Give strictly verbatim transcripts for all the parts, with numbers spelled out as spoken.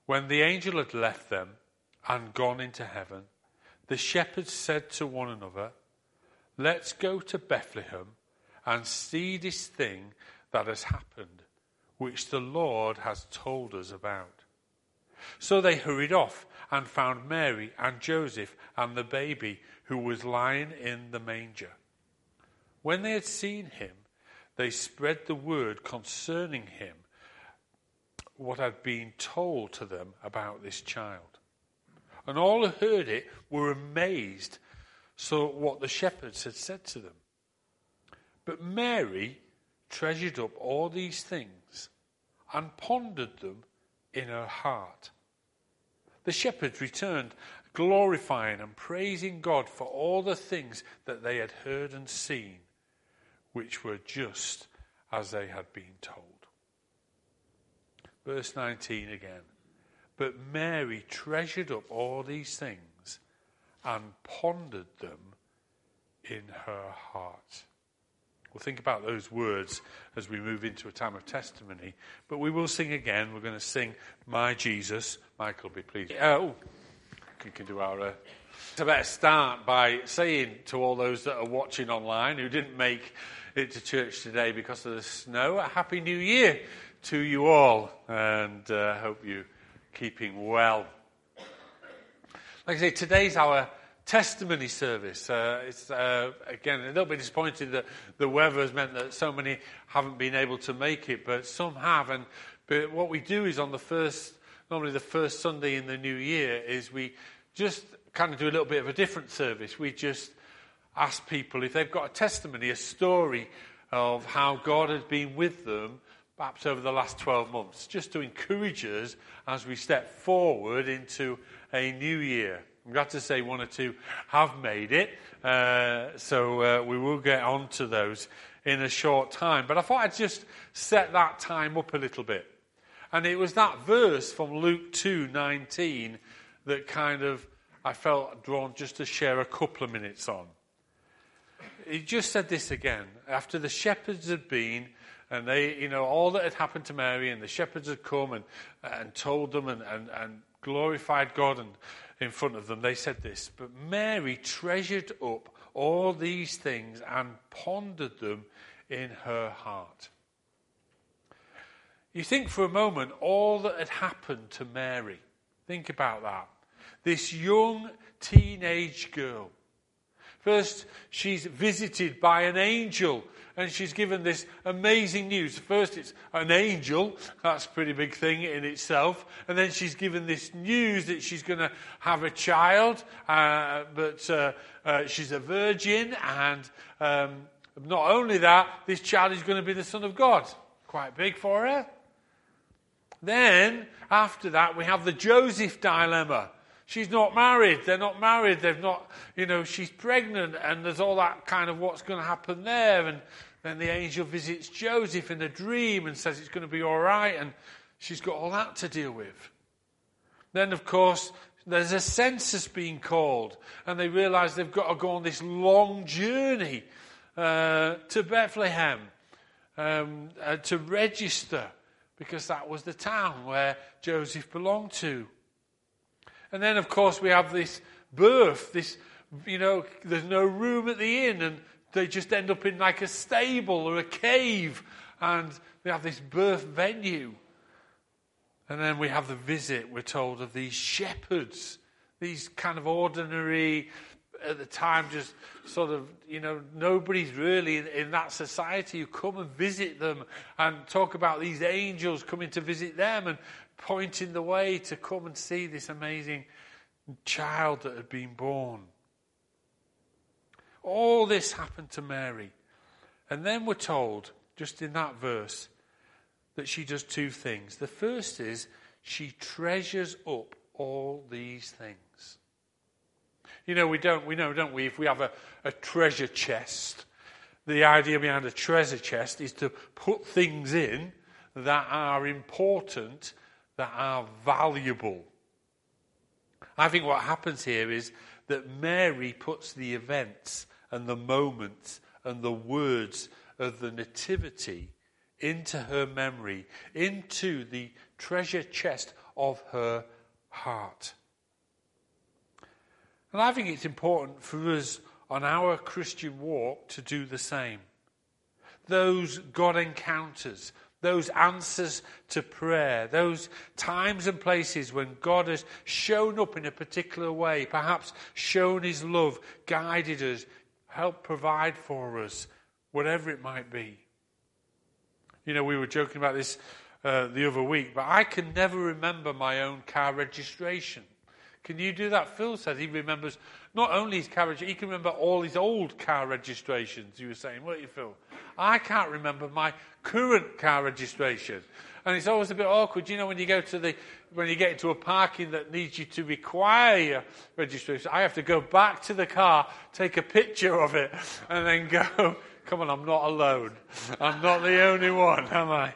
When the angel had left them and gone into heaven, the shepherds said to one another, "Let's go to Bethlehem and see this thing that has happened, which the Lord has told us about." So they hurried off and found Mary and Joseph and the baby who was lying in the manger. When they had seen him, they spread the word concerning him, what had been told to them about this child. And all who heard it were amazed, so what the shepherds had said to them. But Mary treasured up all these things and pondered them in her heart. The shepherds returned, glorifying and praising God for all the things that they had heard and seen, which were just as they had been told. Verse nineteen again. But Mary treasured up all these things and pondered them in her heart. We'll think about those words as we move into a time of testimony. But we will sing again. We're going to sing My Jesus. Michael, be pleased. Oh, you can do our... Uh, I better start by saying to all those that are watching online who didn't make it to church today because of the snow, a Happy New Year to you all. And I uh, hope you're keeping well. Like I say, today's our testimony service. Uh, it's, uh, again, a little bit disappointing that the weather has meant that so many haven't been able to make it, but some have. And but what we do is on the first, normally the first Sunday in the new year, is we just kind of do a little bit of a different service. We just ask people if they've got a testimony, a story of how God has been with them, perhaps over the last twelve months, just to encourage us as we step forward into a new year. I'm glad to say one or two have made it, uh, so uh, we will get on to those in a short time. But I thought I'd just set that time up a little bit. And it was that verse from Luke two nineteen that kind of I felt drawn just to share a couple of minutes on. He just said this again. After the shepherds had been, and they, you know, all that had happened to Mary, and the shepherds had come and, and told them and, and, and glorified God and in front of them, they said this, but Mary treasured up all these things and pondered them in her heart. You think for a moment all that had happened to Mary. Think about that. This young teenage girl. First, she's visited by an angel and she's given this amazing news. First, it's an angel. That's a pretty big thing in itself. And then she's given this news that she's going to have a child, uh, but uh, uh, she's a virgin. And um, not only that, this child is going to be the Son of God. Quite big for her. Then, after that, we have the Joseph dilemma. She's not married. They're not married. They've not, you know, she's pregnant and there's all that kind of what's going to happen there. And then the angel visits Joseph in a dream and says it's going to be all right. And she's got all that to deal with. Then, of course, there's a census being called. And they realise they've got to go on this long journey uh, to Bethlehem um, uh, to register. Because that was the town where Joseph belonged to. And then, of course, we have this birth, this, you know, there's no room at the inn, and they just end up in like a stable or a cave, and they have this birth venue. And then we have the visit, we're told, of these shepherds, these kind of ordinary, at the time, just sort of, you know, nobody's really in, in that society who come and visit them and talk about these angels coming to visit them and pointing the way to come and see this amazing child that had been born. All this happened to Mary. And then we're told, just in that verse, that she does two things. The first is she treasures up all these things. You know, we don't, we know, don't we, if we have a, a treasure chest, the idea behind a treasure chest is to put things in that are important, that are valuable. I think what happens here is that Mary puts the events and the moments and the words of the nativity into her memory, into the treasure chest of her heart. And I think it's important for us on our Christian walk to do the same. Those God encounters, those answers to prayer, those times and places when God has shown up in a particular way, perhaps shown his love, guided us, helped provide for us, whatever it might be. You know, we were joking about this uh, the other week, but I can never remember my own car registration. Can you do that? Phil said he remembers not only his car registration, he can remember all his old car registrations, you were saying, weren't you, Phil? I can't remember my current car registration. And it's always a bit awkward, you know, when you go to the, when you get into a parking that needs you to require your registration, I have to go back to the car, take a picture of it, and then go, come on, I'm not alone. I'm not the only one, am I?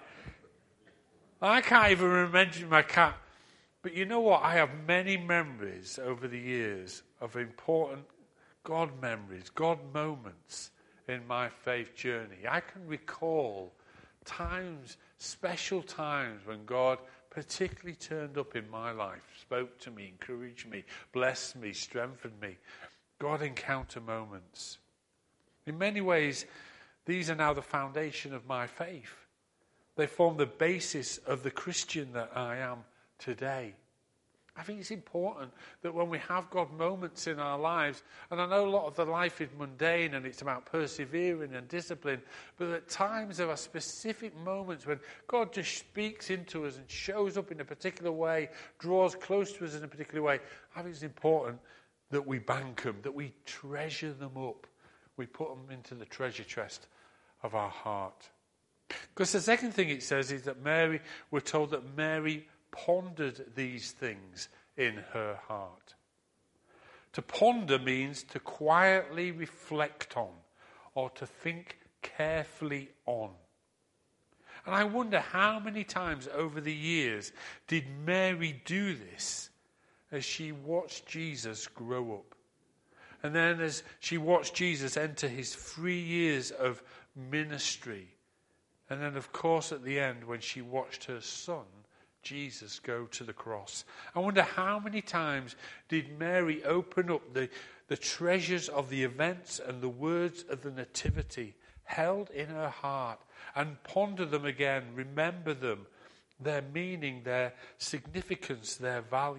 I can't even remember my car. But you know what? I have many memories over the years of important God memories, God moments in my faith journey. I can recall times, special times when God particularly turned up in my life, spoke to me, encouraged me, blessed me, strengthened me. God encounter moments. In many ways, these are now the foundation of my faith. They form the basis of the Christian that I am today. I think it's important that when we have God moments in our lives, and I know a lot of the life is mundane and it's about persevering and discipline, but at times there are specific moments when God just speaks into us and shows up in a particular way, draws close to us in a particular way. I think it's important that we bank them, that we treasure them up. We put them into the treasure chest of our heart. Because the second thing it says is that Mary, we're told that Mary pondered these things in her heart. To ponder means to quietly reflect on or to think carefully on. And I wonder how many times over the years did Mary do this as she watched Jesus grow up. And then as she watched Jesus enter his three years of ministry. And then, of course, at the end, when she watched her son, Jesus, go to the cross. I wonder how many times did Mary open up the, the treasures of the events and the words of the nativity held in her heart and ponder them again, remember them, their meaning, their significance, their value.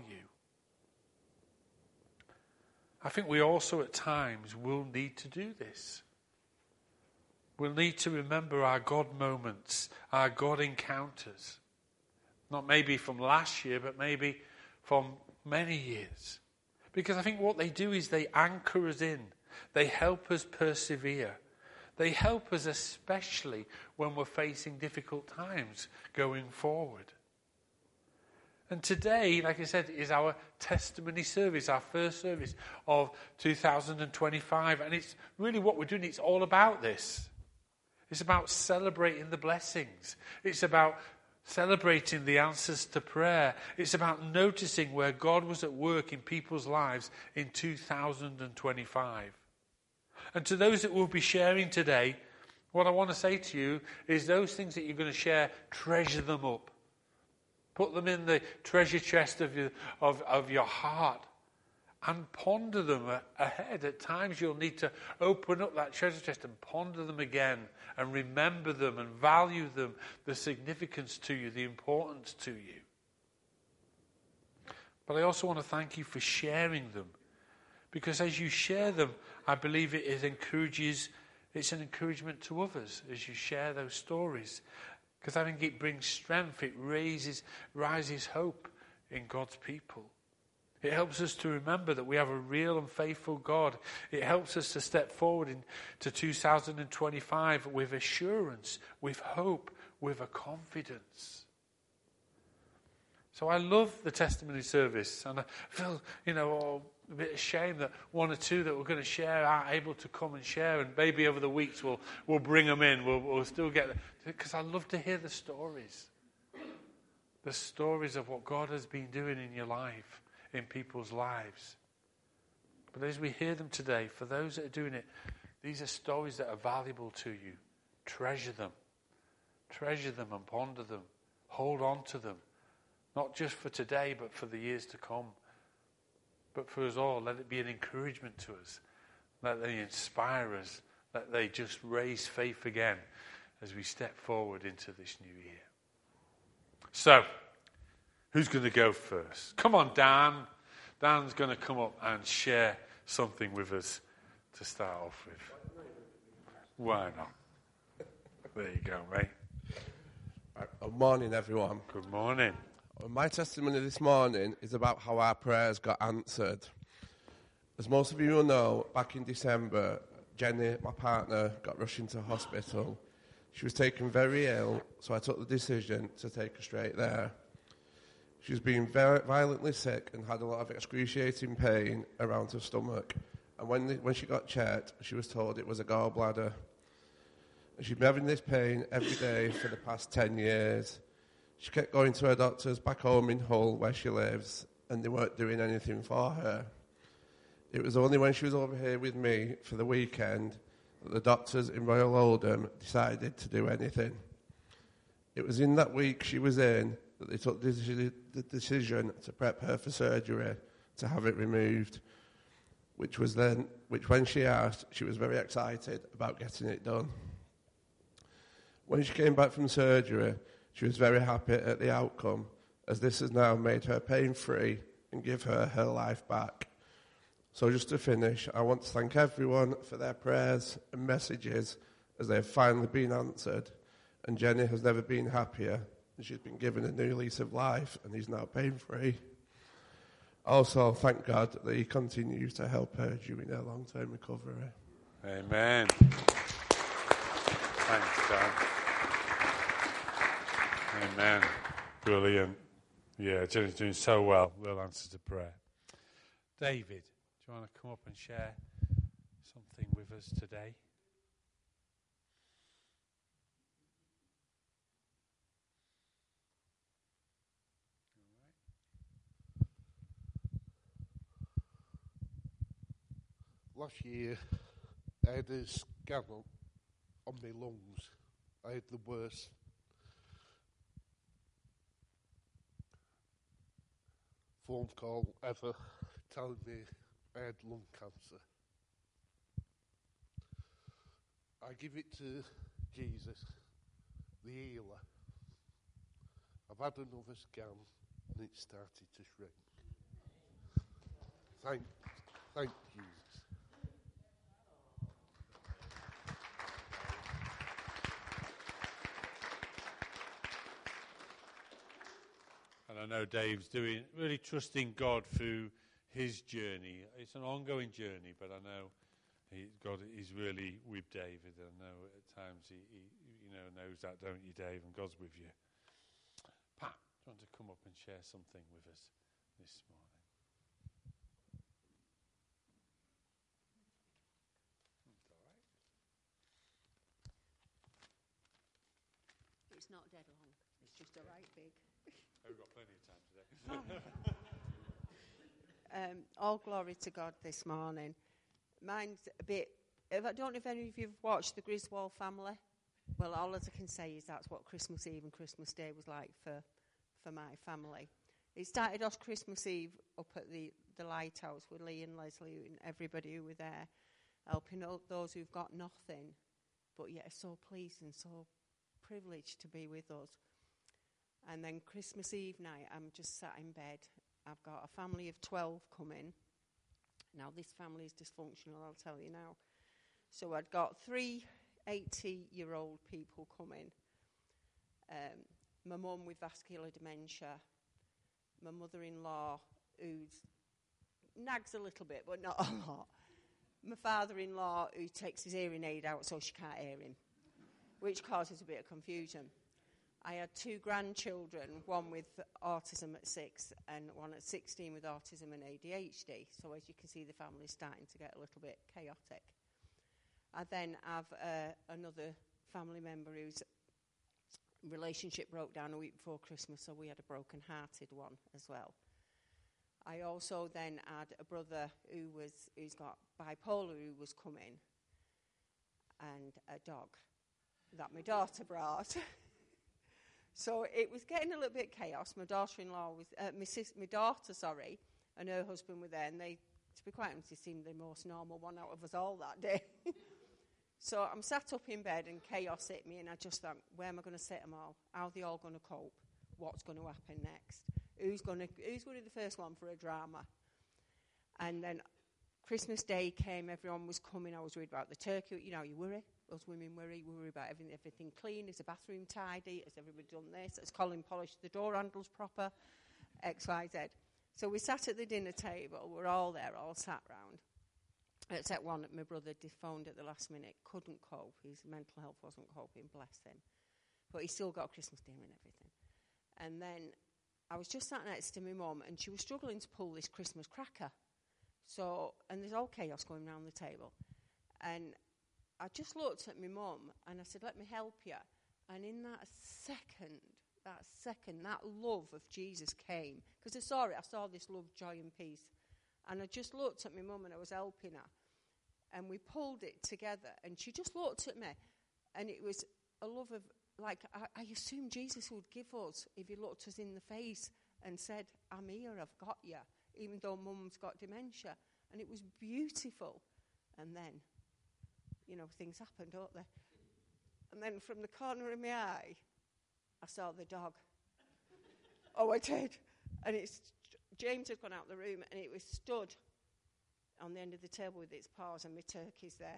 I think we also at times will need to do this. We'll need to remember our God moments, our God encounters. Not maybe from last year, but maybe from many years. Because I think what they do is they anchor us in. They help us persevere. They help us especially when we're facing difficult times going forward. And today, like I said, is our testimony service, our first service of two thousand twenty-five. And it's really what we're doing. It's all about this. It's about celebrating the blessings. It's about celebrating the answers to prayer. It's about noticing where God was at work in people's lives in two thousand twenty-five. And to those that will be sharing today, what I want to say to you is those things that you're going to share, treasure them up. Put them in the treasure chest of your, of, of your heart and ponder them ahead. At times you'll need to open up that treasure chest and ponder them again and remember them and value them, the significance to you, the importance to you. But I also want to thank you for sharing them, because as you share them, I believe it, it encourages, it's an encouragement to others as you share those stories. Because I think it brings strength, it raises, rises hope in God's people. It helps us to remember that we have a real and faithful God. It helps us to step forward into two thousand twenty-five with assurance, with hope, with a confidence. So I love the testimony service, and I feel, you know, a bit ashamed that one or two that we're going to share aren't able to come and share, and maybe over the weeks we'll we'll bring them in. We'll, we'll still get them, because I love to hear the stories, the stories of what God has been doing in your life, in people's lives. But as we hear them today, for those that are doing it, these are stories that are valuable to you. Treasure them. Treasure them and ponder them. Hold on to them. Not just for today, but for the years to come. But for us all, let it be an encouragement to us. Let they inspire us. Let they just raise faith again as we step forward into this new year. So, who's going to go first? Come on, Dan. Dan's going to come up and share something with us to start off with. Why not? There you go, mate. Good morning, everyone. Good morning. My testimony this morning is about how our prayers got answered. As most of you will know, back in December, Jenny, my partner, got rushed into hospital. She was taken very ill, so I took the decision to take her straight there. She was being very violently sick and had a lot of excruciating pain around her stomach. And when the, when she got checked, she was told it was a gallbladder. And she'd been having this pain every day for the past ten years. She kept going to her doctors back home in Hull, where she lives, and they weren't doing anything for her. It was only when she was over here with me for the weekend that the doctors in Royal Oldham decided to do anything. It was in that week she was in that they took the decision to prep her for surgery to have it removed, which was then, which when she asked, she was very excited about getting it done. When she came back from surgery, she was very happy at the outcome, as this has now made her pain-free and give her her life back. So just to finish, I want to thank everyone for their prayers and messages as they have finally been answered. And Jenny has never been happier, and she's been given a new lease of life and is now pain-free. Also, thank God that he continues to help her during her long-term recovery. Amen. Thanks, Dan. Amen. Brilliant. Yeah, Jenny's doing so well. We'll answer to prayer. David, do you want to come up and share something with us today? Last year, I had a scan on, on my lungs. I had the worst. Phone call ever telling me I had lung cancer. I give it to Jesus, the healer. I've had another scan and it started to shrink. Thank, thank Jesus. And I know Dave's doing, really trusting God through his journey. It's an ongoing journey, but I know he, God is really with David. I know at times he, he you know, knows that, don't you, Dave? And God's with you. Pat, do you want to come up and share something with us this morning? It's all right. It's not dead long. It's just a right big. Oh, we've got plenty of time today. um, all glory to God this morning. Mine's a bit, if I don't know if any of you have watched The Griswold Family. Well, all that I can say is that's what Christmas Eve and Christmas Day was like for, for my family. It started off Christmas Eve up at the, the lighthouse with Lee and Leslie and everybody who were there, helping out those who've got nothing, but yet are so pleased and so privileged to be with us. And then Christmas Eve night, I'm just sat in bed. I've got a family of twelve coming. Now, this family is dysfunctional, I'll tell you now. So I'd got three eighty-year-old people coming. Um, my mum with vascular dementia. My mother-in-law, who's nags a little bit, but not a lot. My father-in-law, who takes his hearing aid out so she can't hear him, which causes a bit of confusion. I had two grandchildren, one with autism at six and one at sixteen with autism and A D H D. So as you can see, the family's starting to get a little bit chaotic. I then have uh, another family member whose relationship broke down a week before Christmas, so we had a broken-hearted one as well. I also then had a brother who was who's got bipolar who was coming, and a dog that my daughter brought. So it was getting a little bit chaos. My daughter-in-law was, uh, my, sis, my daughter, sorry, and her husband were there, and they, to be quite honest, they seemed the most normal one out of us all that day. So I'm sat up in bed, and chaos hit me, and I just thought, where am I going to set them all? How are they all going to cope? What's going to happen next? Who's going to who's going to be the first one for a drama? And then Christmas Day came, everyone was coming. I was worried about the turkey. You know, you worry. Us women worry. We worry about everything, everything clean. Is the bathroom tidy? Has everybody done this? Has Colin polished the door handles proper? X, Y, Z. So we sat at the dinner table. We're all there, all sat round. Except one, my brother phoned at the last minute. Couldn't cope. His mental health wasn't coping, bless him. But he still got Christmas dinner and everything. And then I was just sat next to my mum, and she was struggling to pull this Christmas cracker. So, and there's all chaos going around the table. And I just looked at my mum, and I said, let me help you. And in that second, that second, that love of Jesus came. Because I saw it, I saw this love, joy and peace. And I just looked at my mum, and I was helping her. And we pulled it together, and she just looked at me. And it was a love of, like, I, I assumed Jesus would give us if he looked us in the face and said, I'm here, I've got you, even though mum's got dementia. And it was beautiful. And then, you know, things happen, don't they? And then from the corner of my eye, I saw the dog. Oh, I did. And it's James had gone out the room, and it was stood on the end of the table with its paws, and my turkey's there.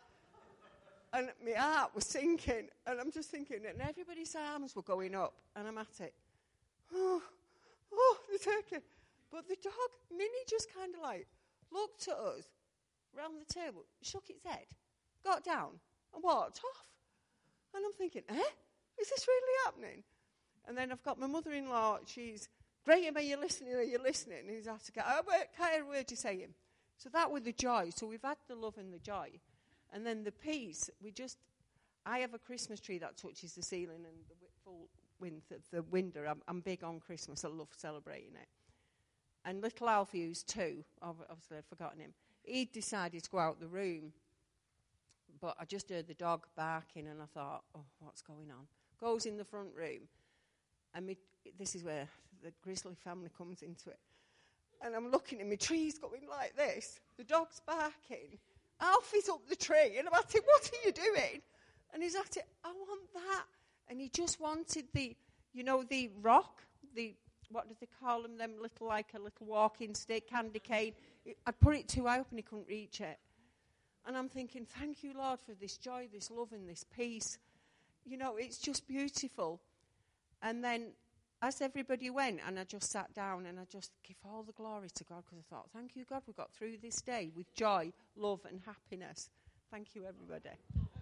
And my heart was sinking, and I'm just thinking, and everybody's arms were going up, and I'm at it. Oh, oh, the turkey. But the dog, Minnie just kind of like looked at us round the table, shook its head, got down, and walked off. And I'm thinking, eh? Is this really happening? And then I've got my mother-in-law, she's, Graham, are you listening? Are you listening? And he's asked to go, oh, wait, can't hear a word you're saying. So that was the joy. So we've had the love and the joy. And then the peace, we just, I have a Christmas tree that touches the ceiling and the full width of the window. I'm, I'm big on Christmas. I love celebrating it. And little Alfie, who's two, obviously I'd forgotten him, he decided to go out the room. But I just heard the dog barking, and I thought, oh, what's going on? Goes in the front room. And me, this is where the Grizzly family comes into it. And I'm looking, and my tree's going like this. The dog's barking. Alfie's up the tree, and I'm at it, what are you doing? And he's at it, I want that. And he just wanted the, you know, the rock, the, what do they call them, them little, like a little walking stick, candy cane. I'd put it too high up, and he couldn't reach it. And I'm thinking, thank you, Lord, for this joy, this love, and this peace. You know, it's just beautiful. And then as everybody went, and I just sat down, and I just give all the glory to God, because I thought, thank you, God, we got through this day with joy, love, and happiness. Thank you, everybody.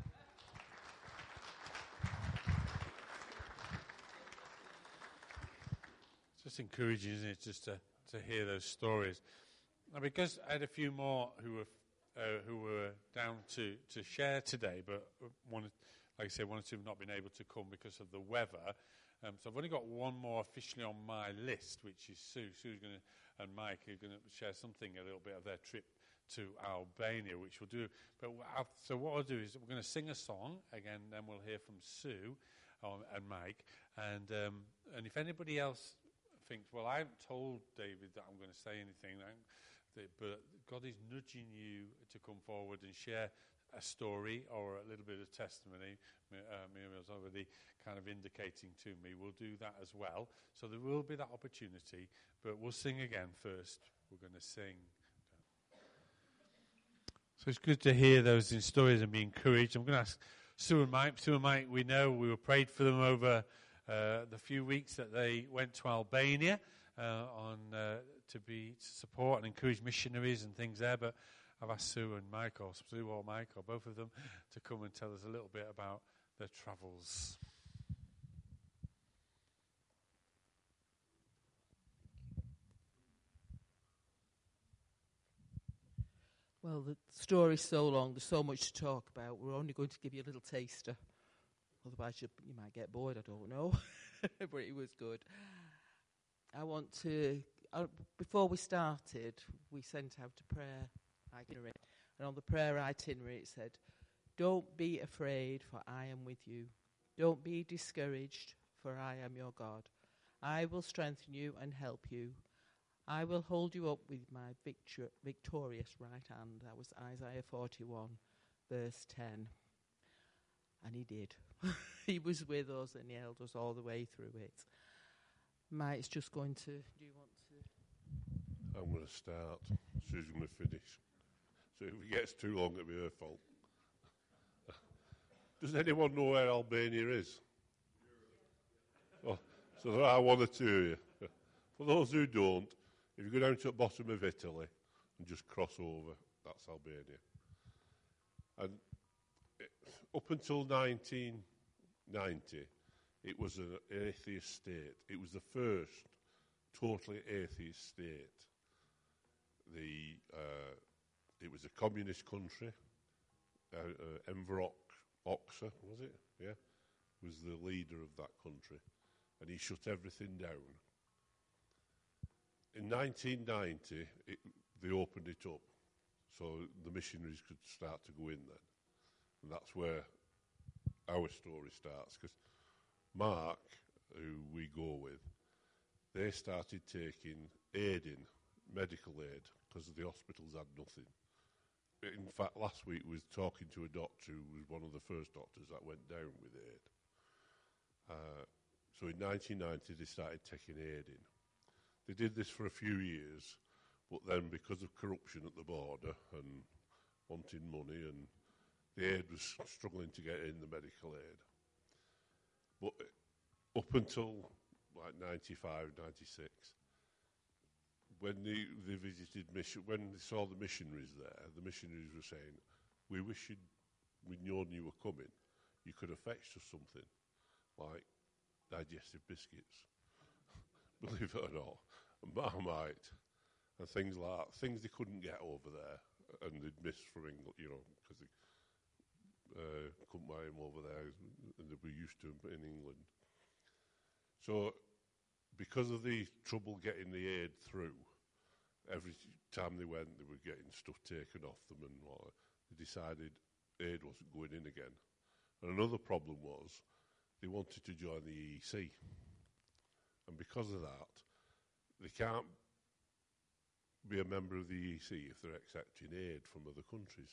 It's just encouraging, isn't it, just to, to hear those stories. Now, because I had a few more who were uh, who were down to, to share today, but one, like I said, one or two have not been able to come because of the weather. Um, so I've only got one more officially on my list, which is Sue. Sue's going to, and Mike are going to share something, a little bit of their trip to Albania, which we'll do. But I'll, so what I'll do is we're going to sing a song again, then we'll hear from Sue um, and Mike. And um, and if anybody else thinks, well, I haven't told David that I'm going to say anything, that, but God is nudging you to come forward and share a story or a little bit of testimony. Uh, Muriel's already kind of indicating to me we'll do that as well. So there will be that opportunity, but we'll sing again first. We're going to sing. So it's good to hear those in stories and be encouraged. I'm going to ask Sue and Mike. Sue and Mike, we know we were prayed for them over uh, the few weeks that they went to Albania uh, on uh, to be to support and encourage missionaries and things there. But I've asked Sue and Mike, or Sue or Mike, or both of them, to come and tell us a little bit about their travels. Well, the story's so long, there's so much to talk about. We're only going to give you a little taster. Otherwise, you, you might get bored, I don't know. But it was good. I want to, uh, before we started, we sent out a prayer itinerary. And on the prayer itinerary it said, don't be afraid, for I am with you. Don't be discouraged, for I am your God. I will strengthen you and help you. I will hold you up with my victor- victorious right hand. That was Isaiah forty-one, verse ten. And he did. He was with us and he held us all the way through it. Mike's just going to... Do you want to... I'm going to start. Sue's going to finish. So if it gets too long, it'll be her fault. Does anyone know where Albania is? Oh, so there are one or two here. For those who don't, if you go down to the bottom of Italy and just cross over, that's Albania. And it, up until nineteen ninety, it was an atheist state. It was the first totally atheist state. The uh, it was a communist country. Uh, uh, Enver Hoxha, was it? Yeah, was the leader of that country, and he shut everything down. In nineteen ninety, it, they opened it up, so the missionaries could start to go in then, and that's where our story starts. Because Mark, who we go with, they started taking aid in, medical aid, because the hospitals had nothing. In fact, last week we was talking to a doctor who was one of the first doctors that went down with aid. Uh, so in nineteen ninety, they started taking aid in. They did this for a few years, but then because of corruption at the border and wanting money, and the aid was struggling to get in, the medical aid. But up until like ninety-five, ninety-six, when they, they visited mission, when they saw the missionaries there, the missionaries were saying, "We wish you'd, we'd known you were coming. You could have fetched us something like digestive biscuits." Believe it or not, and Marmite, and things like that, things they couldn't get over there, and they'd miss from England, you know, because they uh, couldn't buy them over there, and they were used to them in England. So, because of the trouble getting the aid through, every time they went, they were getting stuff taken off them, and what, they decided aid wasn't going in again. And another problem was they wanted to join the E E C. And because of that, they can't be a member of the E E C if they're accepting aid from other countries.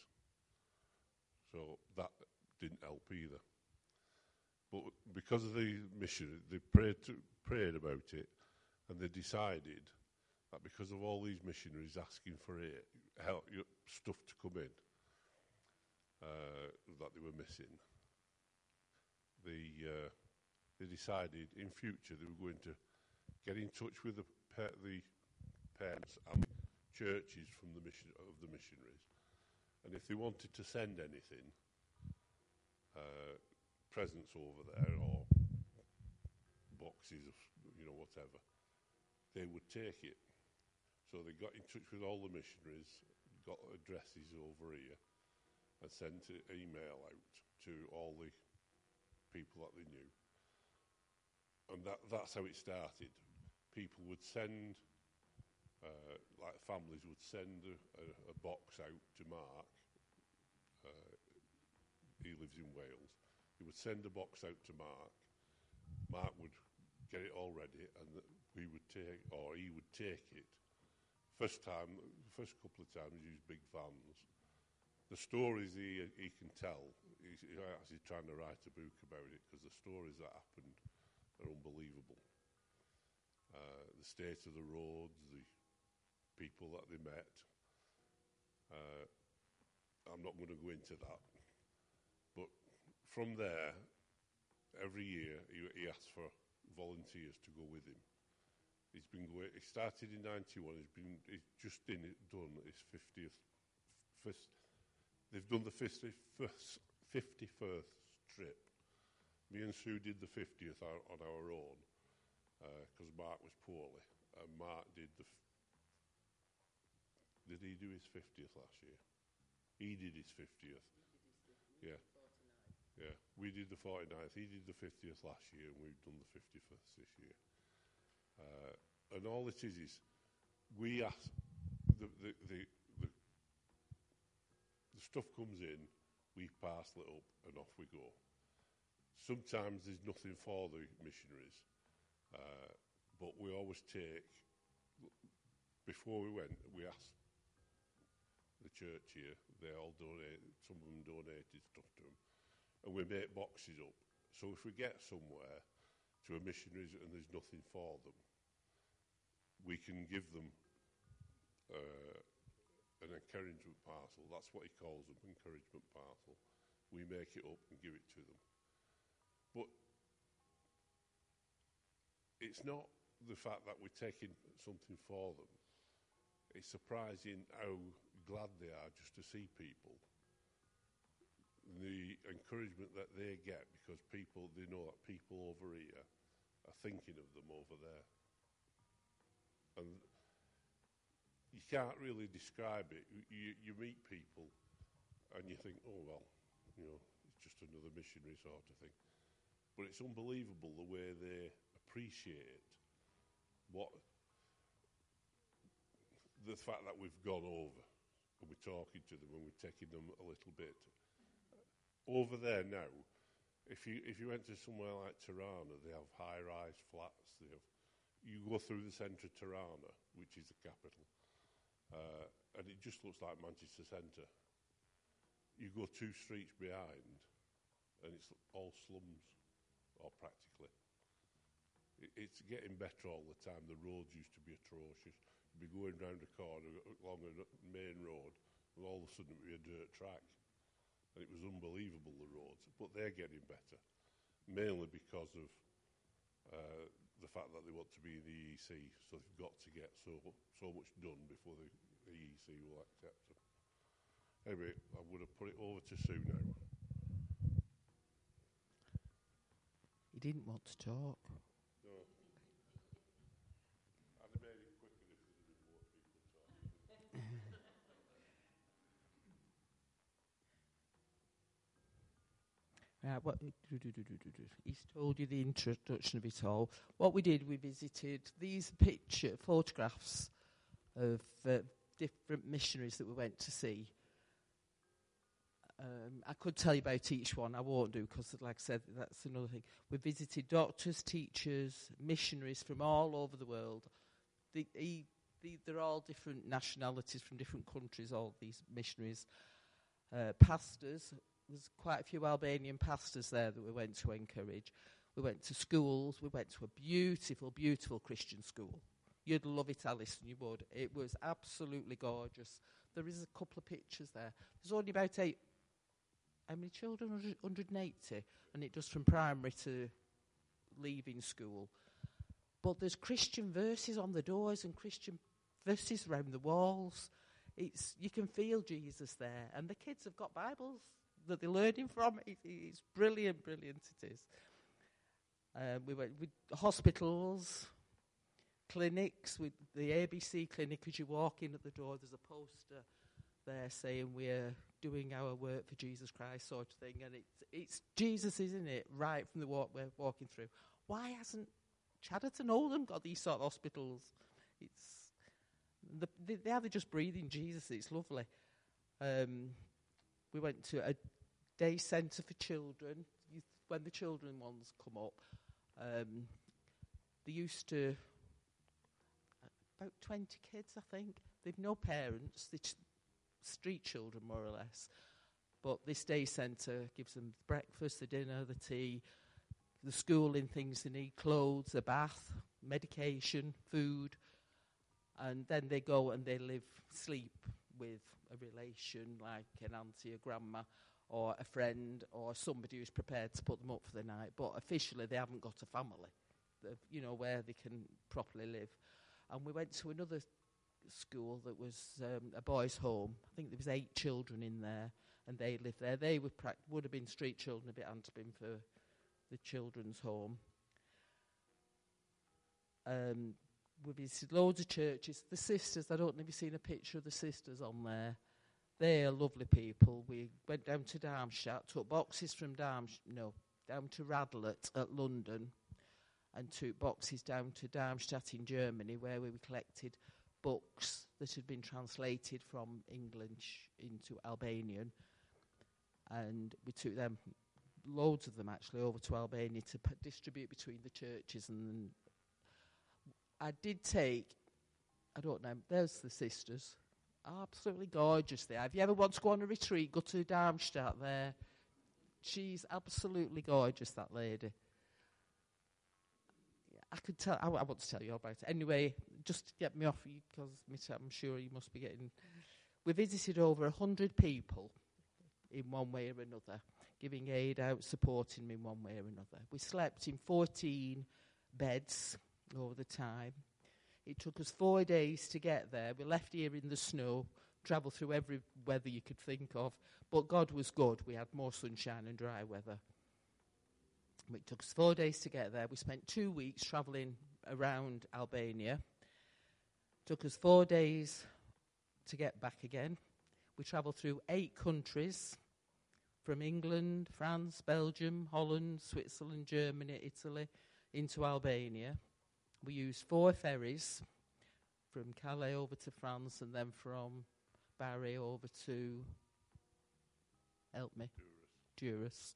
So that didn't help either. But because of the mission, they prayed, to, prayed about it, and they decided that because of all these missionaries asking for aid, help, stuff to come in uh, that they were missing, they, uh, they decided in future they were going to get in touch with the, pa- the parents and churches from the mission of the missionaries, and if they wanted to send anything, uh, presents over there or boxes of, you know, whatever, they would take it. So they got in touch with all the missionaries, got addresses over here, and sent an email out to all the people that they knew. And that, that's how it started. People would send, uh, like families would send a, a, a box out to Mark. Uh, he lives in Wales. He would send a box out to Mark. Mark would get it all ready, and we would take, or he would take it. First time, first couple of times, he used big vans. The stories he he can tell, he's, he's actually trying to write a book about it, because the stories that happened are unbelievable. Uh, the state of the roads, the people that they met. Uh, I'm not going to go into that. But from there, every year he, he asks for volunteers to go with him. He's been going. He started in ninety-one. He's been. He's just in it done his fiftieth. First, they've done the fifty-first, fifty-first trip. Me and Sue did the fiftieth on our own because uh, Mark was poorly. And Mark did the. F- did he do his fiftieth last year? He did his fiftieth. Yeah. Yeah. We did the forty-ninth. He did the fiftieth last year, and we've done the fifty-first this year. Uh, and all it is is we ask the the, the the the stuff comes in, we parcel it up, and off we go. sometimes there's nothing for the missionaries, uh, but we always take, before we went, we asked the church here, they all donate, some of them donated stuff to them, and we make boxes up. So if we get somewhere to a missionaries and there's nothing for them, we can give them uh, an encouragement parcel. That's what he calls them, encouragement parcel. We make it up and give it to them. But it's not the fact that we're taking something for them. It's surprising how glad they are just to see people. The encouragement that they get because people, they know that people over here are thinking of them over there. And you can't really describe it. You, you meet people and you think, oh, well, you know, it's just another missionary sort of thing. But it's unbelievable the way they appreciate what the fact that we've gone over and we're talking to them and we're taking them a little bit. Over there now, if you if you went to somewhere like Tirana, they have high-rise flats. They have, you go through the centre of Tirana, which is the capital, uh, and it just looks like Manchester Centre. You go two streets behind, and it's all slums, or practically. It, it's getting better all the time. The roads used to be atrocious. You'd be going round a corner along a main road, and all of a sudden it would be a dirt track. And it was unbelievable, the roads. But they're getting better, mainly because of uh, the fact that they want to be in the E E C, so they've got to get so so much done before the, the E E C will accept them. Anyway, I'm going to put it over to Sue now. He didn't want to talk. No. I'd have made it quicker if there had been more people talking. Right, what, he's told you the introduction of it all. What we did, we visited these picture photographs of uh, different missionaries that we went to see. Um, I could tell you about each one. I won't do because, like I said, that's another thing. We visited doctors, teachers, missionaries from all over the world. The, he, the, they're all different nationalities from different countries, all these missionaries. Uh, pastors. There's quite a few Albanian pastors there that we went to encourage. We went to schools. We went to a beautiful, beautiful Christian school. You'd love it, Alison, you would. It was absolutely gorgeous. There is a couple of pictures there. There's only about eight, how many children? one hundred eighty. And it does from primary to leaving school. But there's Christian verses on the doors and Christian verses around the walls. It's you can feel Jesus there. And the kids have got Bibles that they're learning from. It, it's brilliant, brilliant it is. Um, we went with hospitals, clinics, with the A B C clinic. As you walk in at the door, there's a poster there saying we're doing our work for Jesus Christ, sort of thing. And it's it's Jesus, isn't it? Right from the walk we're walking through. Why hasn't Chadderton Oldham got these sort of hospitals? It's the, they, they are just breathing Jesus. It's lovely. Um, we went to a day centre for children. You, when the children ones come up, um, they used to about twenty kids, I think. They've no parents. They're ch- street children, more or less. But this day centre gives them the breakfast, the dinner, the tea, the schooling things they need, clothes, a bath, medication, food, and then they go and they live, sleep with a relation like an auntie, a grandma, or a friend, or somebody who's prepared to put them up for the night. But officially, they haven't got a family, you know, where they can properly live. And we went to another school that was um, a boys' home. I think there was eight children in there, and they lived there. They would pra- would have been street children if it hadn't been for the children's home. Um, we visited loads of churches. The sisters, I don't know if you've seen a picture of the sisters on there. They are lovely people. We went down to Darmstadt, took boxes from Darmstadt, no, down to Radlett at London, and took boxes down to Darmstadt in Germany, where we collected books that had been translated from English into Albanian, and we took them loads of them actually over to Albania to p- distribute between the churches. And I did take, I don't know, there's the sisters. Absolutely gorgeous there. If you ever want to go on a retreat, go to Darmstadt there. She's absolutely gorgeous, that lady. I could tell, I, I want to tell you all about it. Anyway, just to get me off, because I'm sure you must be getting... We visited over one hundred people in one way or another, giving aid out, supporting me in one way or another. We slept in fourteen beds over the time. It took us four days to get there. We left here in the snow, travelled through every weather you could think of, but God was good. We had more sunshine and dry weather. It took us four days to get there. We spent two weeks travelling around Albania. Took us four days to get back again. We travelled through eight countries, from England, France, Belgium, Holland, Switzerland, Germany, Italy, into Albania. We used four ferries from Calais over to France and then from Bari over to, help me, Durrës.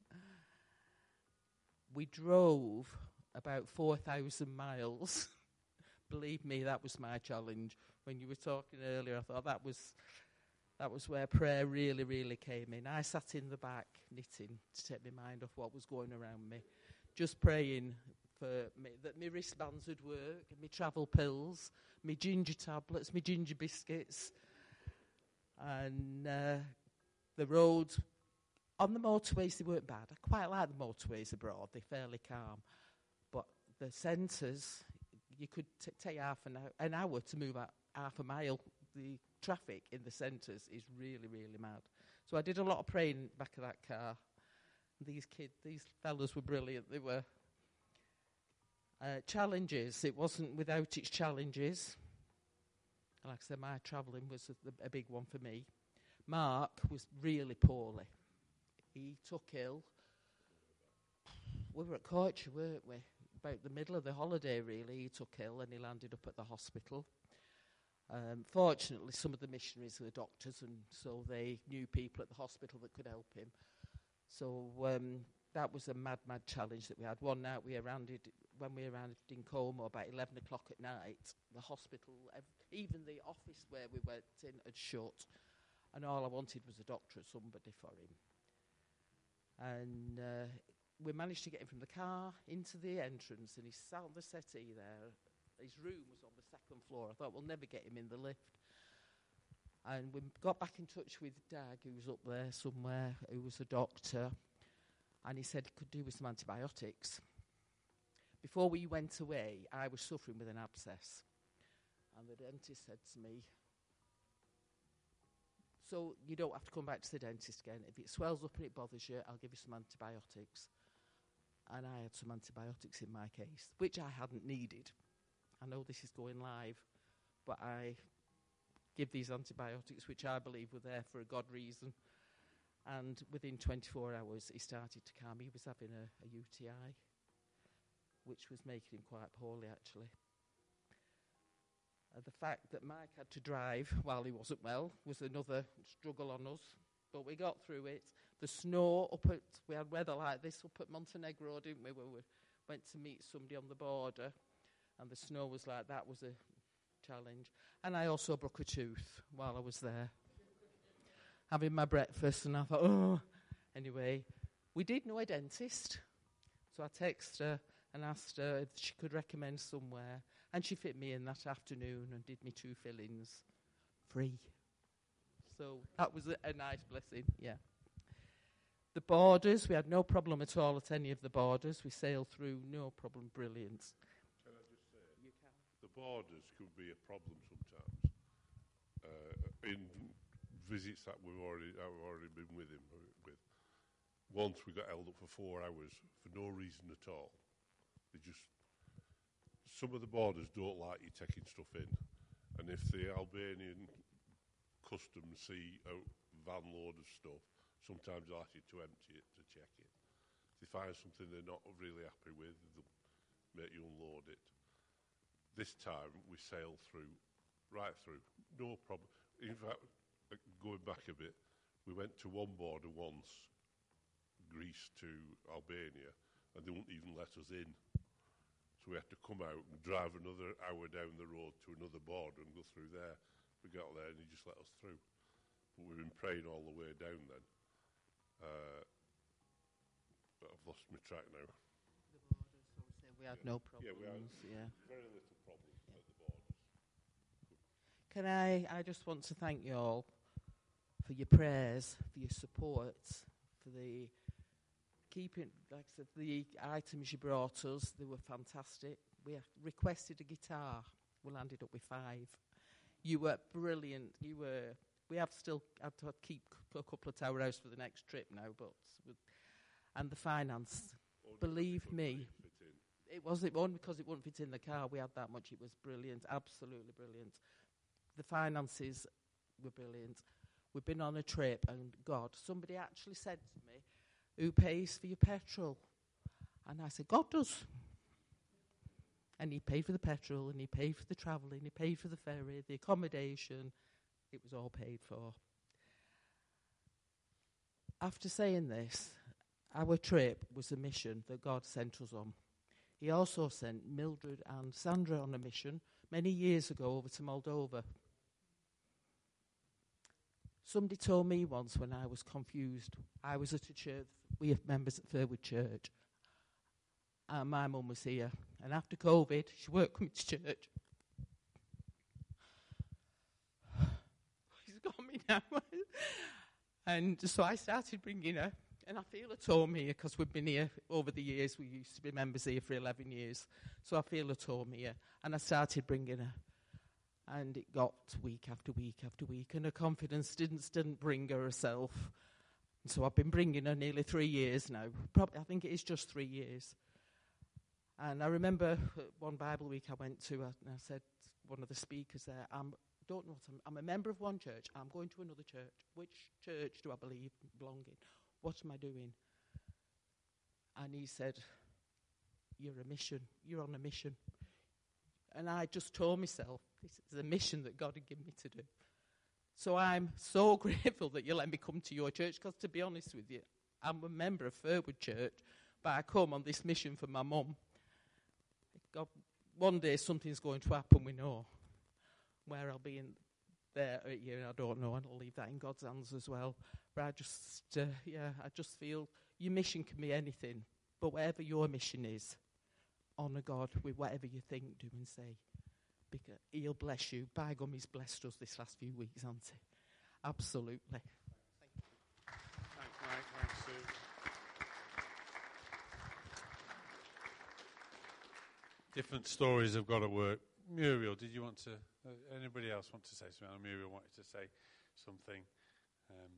We drove about four thousand miles. Believe me, that was my challenge. When you were talking earlier, I thought that was that was where prayer really, really came in. I sat in the back knitting to take my mind off what was going around me, just praying for me, that my wristbands would work, my travel pills, my ginger tablets, my ginger biscuits, and uh, the roads. On the motorways, they weren't bad. I quite like the motorways abroad. They're fairly calm. But the centres, you could t- take half an hour, an hour to move out half a mile. The traffic in the centres is really, really mad. So I did a lot of praying back of that car. These kids, these fellas were brilliant. They were uh, challenges. It wasn't without its challenges. Like I said, my travelling was a, a big one for me. Mark was really poorly. He took ill. We were at Courtshire, weren't we? About the middle of the holiday, really. He took ill and he landed up at the hospital. Um, fortunately, some of the missionaries were doctors, and so they knew people at the hospital that could help him. So um, that was a mad, mad challenge that we had. One night we arrived, when we arrived in Como, about eleven o'clock at night, the hospital, ev- even the office where we went in had shut, and all I wanted was a doctor or somebody for him. And uh, we managed to get him from the car into the entrance, and he sat on the settee there. His room was on the second floor. I thought, we'll never get him in the lift. And we got back in touch with Dag, who was up there somewhere, who was a doctor, and he said he could do with some antibiotics. Before we went away, I was suffering with an abscess. And the dentist said to me, so you don't have to come back to the dentist again. If it swells up and it bothers you, I'll give you some antibiotics. And I had some antibiotics in my case, which I hadn't needed. I know this is going live, but I give these antibiotics, which I believe were there for a God reason. And within twenty-four hours, he started to calm. He was having a, a U T I, which was making him quite poorly, actually. Uh, the fact that Mike had to drive while he wasn't well was another struggle on us, but we got through it. The snow up at, we had weather like this up at Montenegro, didn't we, when we went to meet somebody on the border, and the snow was like that was a challenge. And I also broke a tooth while I was there, having my breakfast, and I thought, oh. Anyway, we did know a dentist, so I texted her and asked her if she could recommend somewhere. And she fit me in that afternoon and did me two fillings free. So that was a, a nice blessing, yeah. The borders, we had no problem at all at any of the borders. We sailed through, no problem, brilliant. Can I just say, you can. The borders could be a problem sometimes. Uh, in visits that we've already, I've already been with him with, once we got held up for four hours for no reason at all. They just... Some of the borders don't like you taking stuff in. And if the Albanian customs see a van load of stuff, sometimes they'll ask you to empty it to check it. If they find something they're not really happy with, they'll make you unload it. This time we sailed through, right through, no problem. In fact, going back a bit, we went to one border once, Greece to Albania, and they wouldn't even let us in. So we had to come out and drive another hour down the road to another border and go through there. We got there and he just let us through. But we've been praying all the way down then. Uh, but I've lost my track now. The borders, so we said we had Yeah. no Yeah, we had problems. Yeah. very little problems at the borders. Can I, I just want to thank you all for your prayers, for your support, for the keeping, like I said, the items you brought us. They were fantastic. We requested a guitar. We landed up with five. You were brilliant. You were. We have still had to keep a couple of Tower House for the next trip now, but with, and the finance. Only Believe because me, they fit in. it wasn't only because it wouldn't fit in the car. We had that much. It was brilliant, absolutely brilliant. The finances were brilliant. We've been on a trip, and God, somebody actually said to me, "Who pays for your petrol?" And I said, "God does." And he paid for the petrol, and he paid for the travelling, he paid for the ferry, the accommodation. It was all paid for. After saying this, our trip was a mission that God sent us on. He also sent Mildred and Sandra on a mission many years ago over to Moldova. Somebody told me once when I was confused, I was at a church, we have members at Furwood Church, and my mum was here. And after COVID, she weren't coming to church. She's got me now. And so I started bringing her, and I feel at home here because we've been here over the years. We used to be members here for eleven years. So I feel at home here. And I started bringing her. And it got week after week after week, and her confidence didn't didn't bring her herself. And so I've been bringing her nearly three years now. Probably, I think it is just three years. And I remember one Bible week I went to, uh, and I said to one of the speakers there, I don't know what I'm, I'm a member of one church, I'm going to another church. Which church do I believe belong in? What am I doing? And he said, you're a mission. You're on a mission. And I just told myself, this is a mission that God had given me to do. So I'm so grateful that you let me come to your church, because to be honest with you, I'm a member of Furwood Church, but I come on this mission for my mum. God, one day something's going to happen, we know. Where I'll be in there a year, I don't know, and I'll leave that in God's hands as well. But I just, uh, yeah, I just feel your mission can be anything, but whatever your mission is, honour God with whatever you think, do and say. Because he'll bless you. By gum, he's blessed us this last few weeks, hasn't he? Absolutely. Thank you. Thanks, Mike. Thanks, Sue. Different stories have got to work. Muriel, did you want to, uh, anybody else want to say something? Oh, Muriel wanted to say something. Um,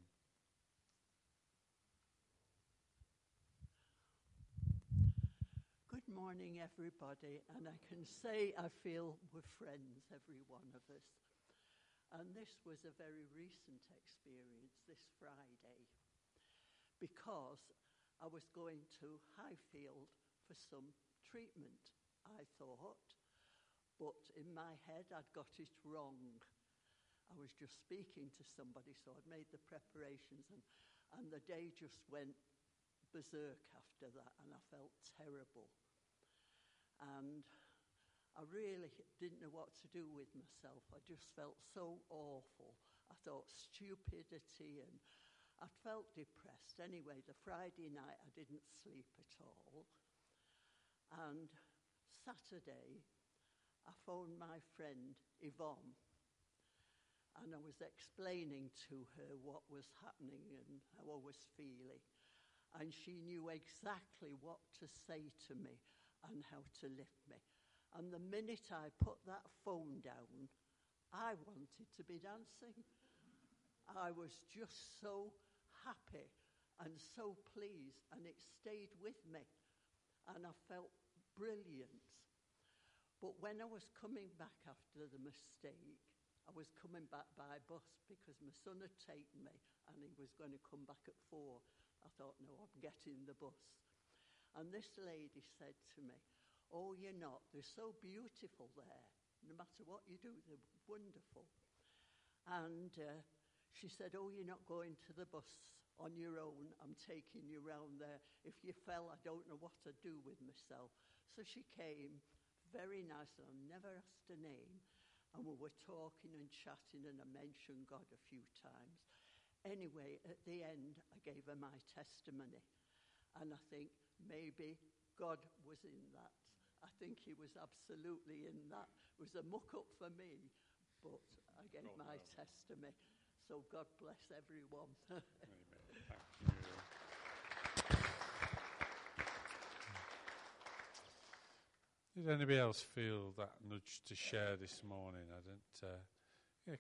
Good morning, everybody, and I can say I feel we're friends, every one of us. And this was a very recent experience, this Friday, because I was going to Highfield for some treatment, I thought, but in my head I'd got it wrong. I was just speaking to somebody, so I'd made the preparations, and, and the day just went berserk after that, and I felt terrible. And I really didn't know what to do with myself. I just felt so awful. I thought stupidity, and I felt depressed. Anyway, the Friday night I didn't sleep at all. And Saturday I phoned my friend Yvonne, and I was explaining to her what was happening and how I was feeling. And she knew exactly what to say to me and how to lift me. And the minute I put that phone down, I wanted to be dancing. I was just so happy and so pleased, and it stayed with me. And I felt brilliant. But when I was coming back after the mistake, I was coming back by bus because my son had taken me and he was going to come back at four. I thought, no, I'm getting the bus. And this lady said to me, oh, you're not. They're so beautiful there. No matter what you do, they're wonderful. And uh, she said, oh, you're not going to the bus on your own. I'm taking you round there. If you fell, I don't know what to do with myself. So she came, very nice, and I never asked her name. And we were talking and chatting, and I mentioned God a few times. Anyway, at the end, I gave her my testimony. And I think maybe God was in that. I think he was absolutely in that. It was a muck-up for me, but I gave oh, my no. testimony. So God bless everyone. Amen. Thank you. Did anybody else feel that nudge to share this morning? I didn't. Uh, yeah.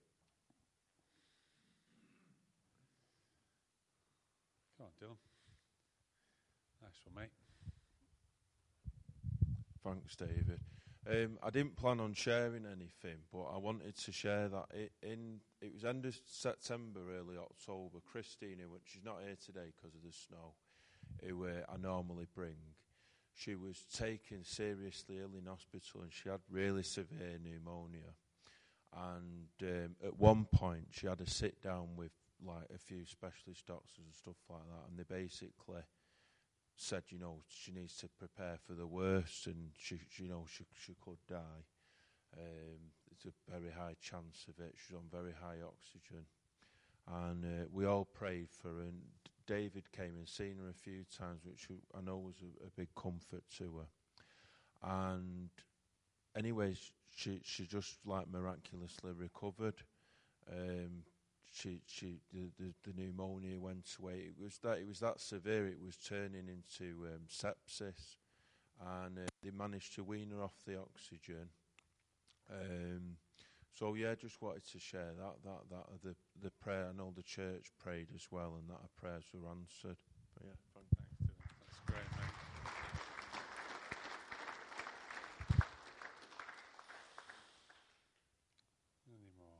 Come on, Dylan. Nice one, mate. Thanks, David. Um, I didn't plan on sharing anything, but I wanted to share that it, in it was end of September, early October. Christine, who she's not here today because of the snow, who uh, I normally bring. She was taken seriously ill in hospital, and she had really severe pneumonia. And um, at one point, she had a sit down with like a few specialist doctors and stuff like that, and they basically said, you know, she needs to prepare for the worst, and she, she you know, she she could die. Um, there's a very high chance of it. She's on very high oxygen, and uh, we all prayed for her. And David came and seen her a few times, which I know was a, a big comfort to her. And anyways, she she just like miraculously recovered. Um, she she the, the, the pneumonia went away. It was that it was that severe. It was turning into um, sepsis, and uh, they managed to wean her off the oxygen. Um, So yeah, just wanted to share that that that uh, the the prayer. I know the church prayed as well, and that our prayers were answered. But yeah, thank you. Thanks, Dylan. That's great, mate. Any more?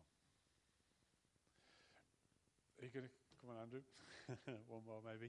Are you going to come on, Andrew? One more, maybe.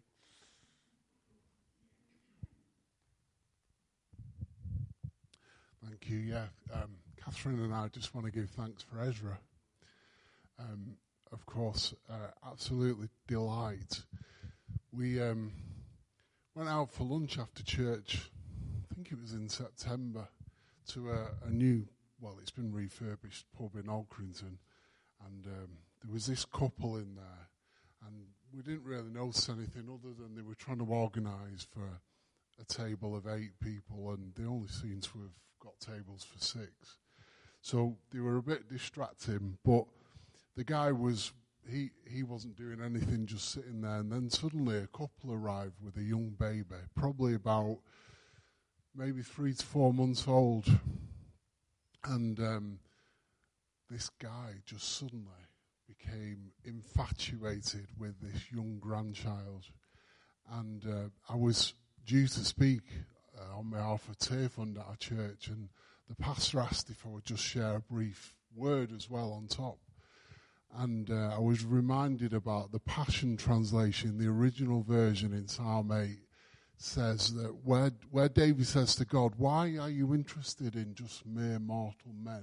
Thank you. Yeah, um, Catherine and I just want to give thanks for Ezra. Um, of course, uh, absolutely delight. We um, went out for lunch after church, I think it was in September, to a, a new, well, it's been refurbished pub in Alcrington. And um, there was this couple in there, and we didn't really notice anything other than they were trying to organise for a table of eight people, and they only seem to have got tables for six. So they were a bit distracting, but the guy was, he, he wasn't doing anything, just sitting there, and then suddenly a couple arrived with a young baby, probably about maybe three to four months old. And um, this guy just suddenly became infatuated with this young grandchild. And uh, I was due to speak uh, on behalf of Tear Fund at our church, and the pastor asked if I would just share a brief word as well on top. And uh, I was reminded about the Passion Translation, the original version in Psalm eight, says that where, where David says to God, why are you interested in just mere mortal men?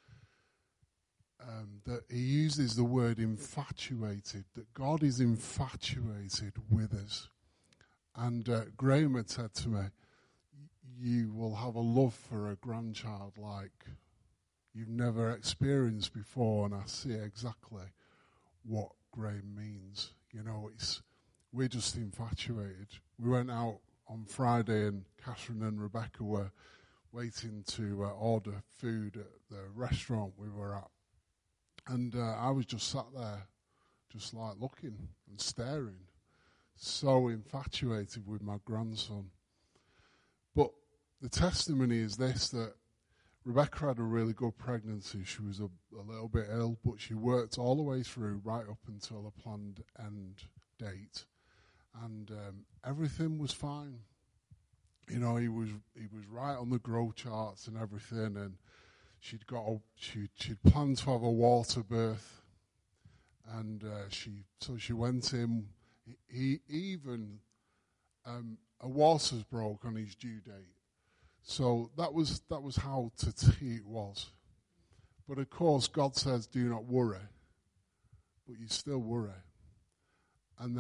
Um, that he uses the word infatuated, that God is infatuated with us. And uh, Graham had said to me, you will have a love for a grandchild like you've never experienced before, and I see exactly what Graham means. You know, it's we're just infatuated. We went out on Friday, and Catherine and Rebecca were waiting to uh, order food at the restaurant we were at. And uh, I was just sat there, just like looking and staring, so infatuated with my grandson. But the testimony is this, that Rebecca had a really good pregnancy. She was a, a little bit ill, but she worked all the way through, right up until the planned end date. And um, everything was fine. You know, he was he was right on the growth charts and everything, and she'd got a, she she'd planned to have a water birth, and uh, she so she went in. He, he even um, a water's broke on his due date, so that was that was how to tea it was. But of course, God says, "Do not worry," but you still worry. And then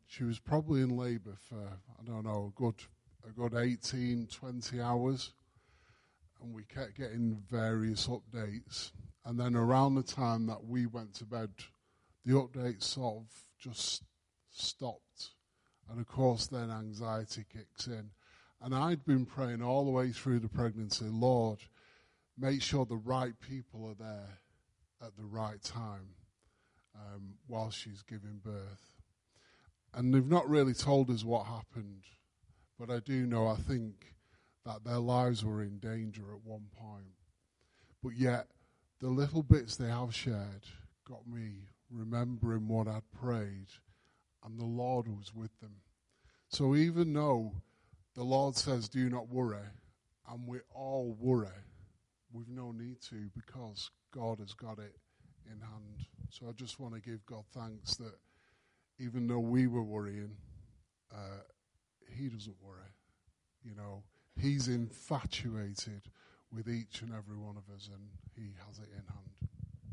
she was probably in labour for, I don't know, a good, a good eighteen, twenty hours. And we kept getting various updates. And then around the time that we went to bed, the updates sort of just stopped. And of course, then anxiety kicks in. And I'd been praying all the way through the pregnancy, Lord, make sure the right people are there at the right time um, while she's giving birth. And they've not really told us what happened, but I do know, I think, that their lives were in danger at one point. But yet, the little bits they have shared got me remembering what I'd prayed, and the Lord was with them. So even though the Lord says, do not worry, and we all worry, we've no need to, because God has got it in hand. So I just want to give God thanks that even though we were worrying, uh, he doesn't worry. You know, he's infatuated with each and every one of us, and he has it in hand.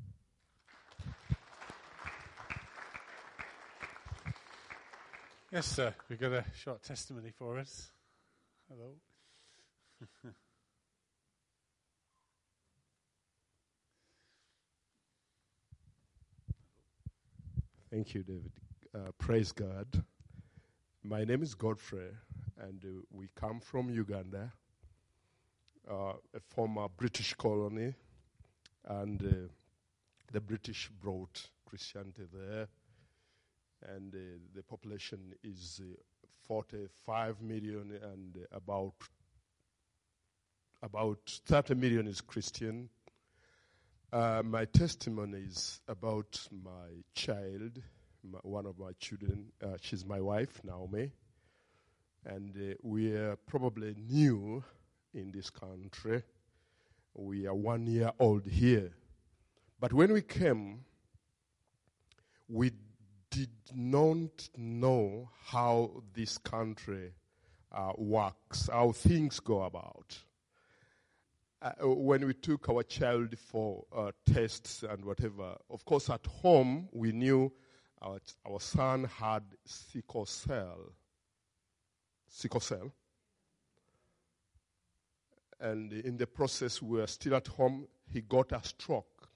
Yes, sir. We've got a short testimony for us. Hello. Thank you, David. Uh, praise God. My name is Godfrey, and uh, we come from Uganda, uh, a former British colony, and uh, the British brought Christianity there, and uh, the population is uh, forty-five million, and uh, about about thirty million is Christian. Uh, my testimony is about my child, my, one of my children. Uh, she's my wife, Naomi. And uh, we are probably new in this country. We are one year old here. But when we came, we did not know how this country uh, works, how things go about. Uh, when we took our child for uh, tests and whatever, of course at home we knew our, our son had sickle cell. Sickle cell. And in the process, we were still at home, he got a stroke.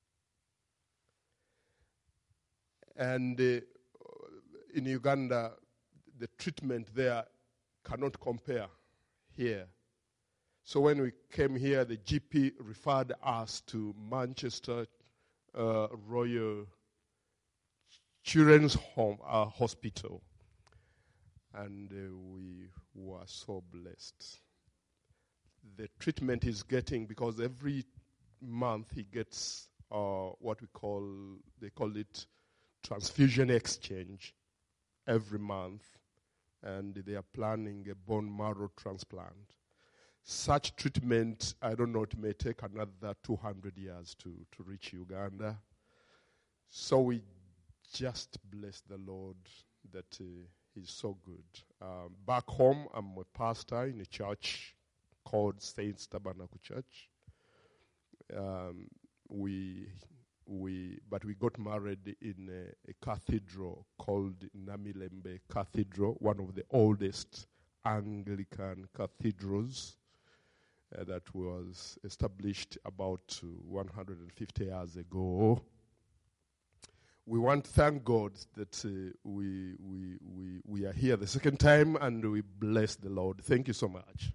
And uh, in Uganda, the treatment there cannot compare here. So when we came here, the G P referred us to Manchester uh, Royal Children's Home uh, Hospital, and uh, we were so blessed. The treatment he's getting, because every month he gets uh, what we call, they call it transfusion exchange every month, and they are planning a bone marrow transplant. Such treatment, I don't know, it may take another two hundred years to, to reach Uganda. So we just bless the Lord that uh, he's so good. Um, back home, I'm a pastor in a church called Saints Tabernacle Church. Um, we, we, but we got married in a, a cathedral called Namilembe Cathedral, one of the oldest Anglican cathedrals. Uh, that was established about uh, one hundred fifty years ago. We want to thank God that uh, we, we, we, we are here the second time, and we bless the Lord. Thank you so much.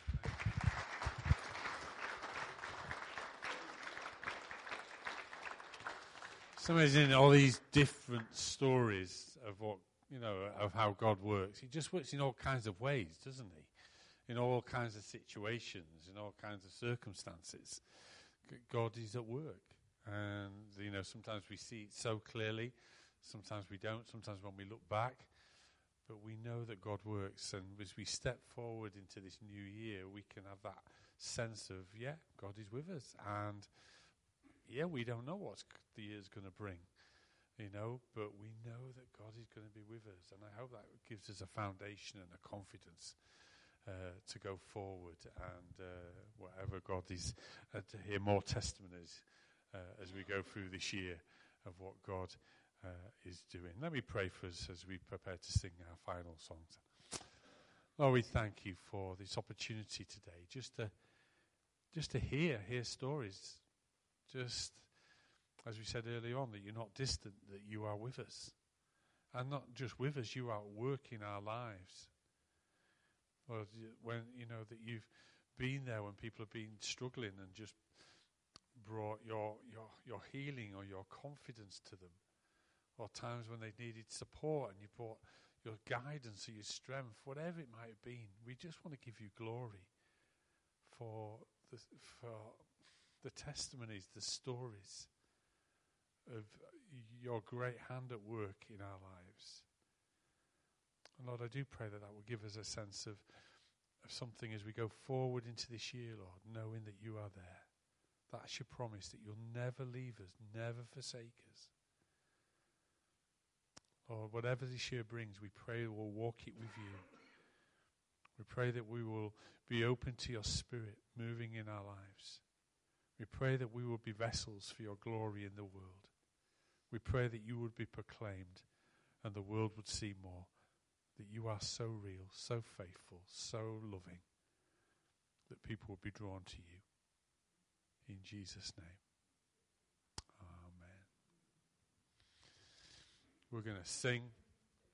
It's amazing, all these different stories of what, you know, of how God works. He just works in all kinds of ways, doesn't he? In all kinds of situations, in all kinds of circumstances. God is at work. And, you know, sometimes we see it so clearly. Sometimes we don't. Sometimes when we look back. But we know that God works. And as we step forward into this new year, we can have that sense of, yeah, God is with us. And, yeah, we don't know what the year's going to bring, you know, but we know that God is going to be with us. And I hope that gives us a foundation and a confidence Uh, to go forward, and uh, whatever God is, uh, to hear more testimonies uh, as we go through this year of what God uh, is doing. Let me pray for us as we prepare to sing our final songs. Lord, we thank you for this opportunity today, just to just to hear, hear stories. Just, as we said earlier on, that you're not distant, that you are with us. And not just with us, you are at work in our lives. Lord, when, you know, that you've been there when people have been struggling and just brought your, your, your healing or your confidence to them. Or times when they needed support and you brought your guidance or your strength, whatever it might have been. We just want to give you glory for the, for the testimonies, the stories of your great hand at work in our lives. And Lord, I do pray that that will give us a sense of, of something as we go forward into this year, Lord, knowing that you are there. That's your promise, that you'll never leave us, never forsake us. Lord, whatever this year brings, we pray that we'll walk it with you. We pray that we will be open to your Spirit moving in our lives. We pray that we will be vessels for your glory in the world. We pray that you would be proclaimed and the world would see more, that you are so real, so faithful, so loving, that people will be drawn to you. In Jesus' name. Amen. We're going to sing.